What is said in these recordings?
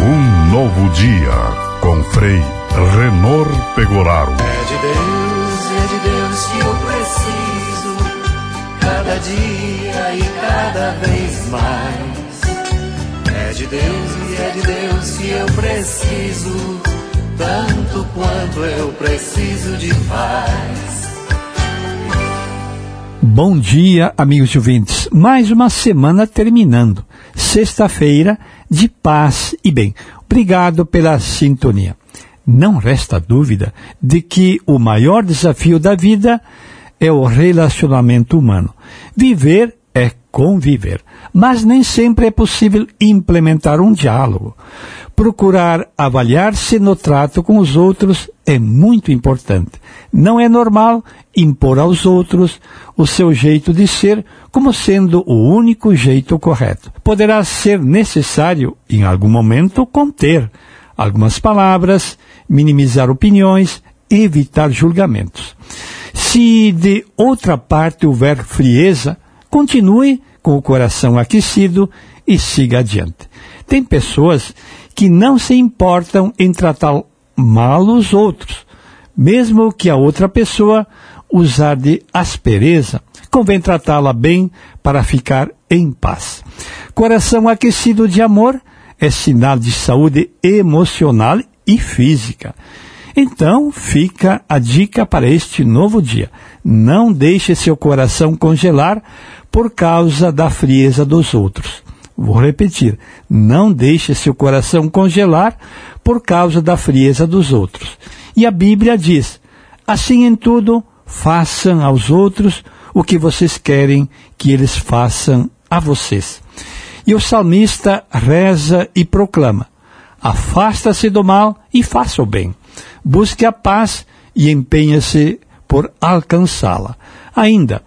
Um novo dia com Frei Renor Pegoraro. É de Deus que eu preciso, cada dia e cada vez mais. É de Deus que eu preciso, tanto quanto eu preciso de paz. Bom dia, amigos e ouvintes. Mais uma semana terminando. Sexta-feira de paz e bem. Obrigado pela sintonia. Não resta dúvida de que o maior desafio da vida é o relacionamento humano. Viver é conviver, mas nem sempre é possível implementar um diálogo. Procurar avaliar-se no trato com os outros é muito importante. Não é normal impor aos outros o seu jeito de ser como sendo o único jeito correto. Poderá ser necessário, em algum momento, conter algumas palavras, minimizar opiniões, evitar julgamentos. Se de outra parte houver frieza, continue com o coração aquecido e siga adiante. Tem pessoas que não se importam em tratar mal os outros, mesmo que a outra pessoa usar de aspereza, convém tratá-la bem para ficar em paz. Coração aquecido de amor é sinal de saúde emocional e física. Então, fica a dica para este novo dia. Não deixe seu coração congelar por causa da frieza dos outros. Vou repetir, não deixe seu coração congelar por causa da frieza dos outros. E a Bíblia diz, assim em tudo, façam aos outros o que vocês querem que eles façam a vocês. E o salmista reza e proclama, afasta-se do mal e faça o bem. Busque a paz e empenhe-se por alcançá-la. Ainda,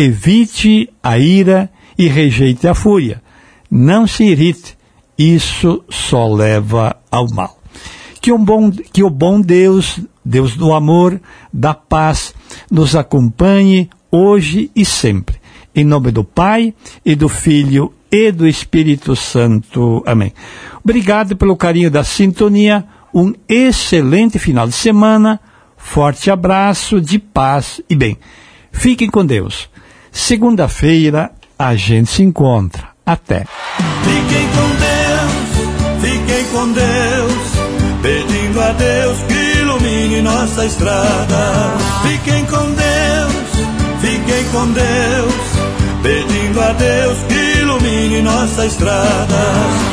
evite a ira e rejeite a fúria. Não se irrite, isso só leva ao mal. Que o bom Deus, Deus do amor, da paz, nos acompanhe hoje e sempre. Em nome do Pai, e do Filho, e do Espírito Santo. Amém. Obrigado pelo carinho da sintonia. Um excelente final de semana. Forte abraço de paz e bem. Fiquem com Deus. Segunda-feira a gente se encontra. Até. Fiquem com Deus, pedindo a Deus que ilumine nossa estrada. Fiquem com Deus, pedindo a Deus que ilumine nossa estrada.